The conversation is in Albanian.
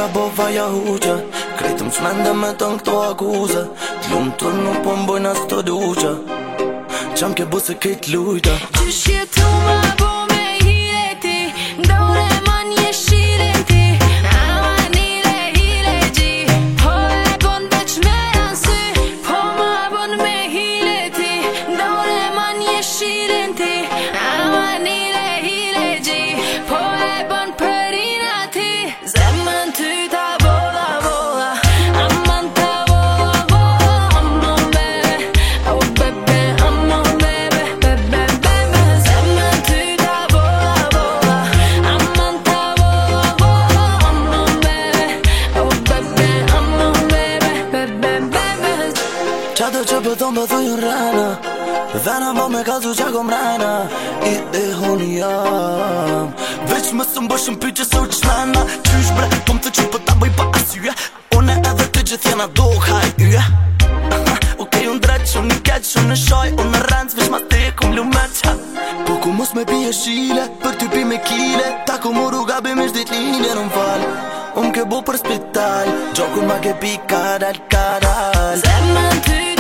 ka bo vaja huqa Krejtëm s'mende me tën këto akuze T'lumë të nuk po mbojnë as të duqa Qam ke bu se kejt lujta Qysh jetu ma bo me hile ti Dore ma një shile ti Ama nile hile gji Po e bon veç me ansy Po ma bon me hile ti Dore ma një shile ti Ama nile hile gji Po e bon përina ti Zemën ty ta vola vola Aman ta vola vola Aman bebe Oh bebe Aman bebe Bebe bebe Zemën ty ta vola vola Aman ta vola vola Aman bebe Oh bebe Aman bebe Bebe bebe Qato që pëthon pëthojnë rana Vena bo me kazu qa kom rana I dhe honi jam Veç më së mbëshën pyqe se u qmena Qysh bre, kom të që ta bëj pa asyje One edhe të gjithjena do kaj yje Okej, unë dreq, unë i keq, unë në shoj Unë në rëndës, veç ma te kom lumet Po ku mos me pije shile Për ty pi me kile Ta ku mu rruga bim ish dit linje në m'fal Unë ke bo për spital Gjokun ma ke pi kadal kadal Zemën ty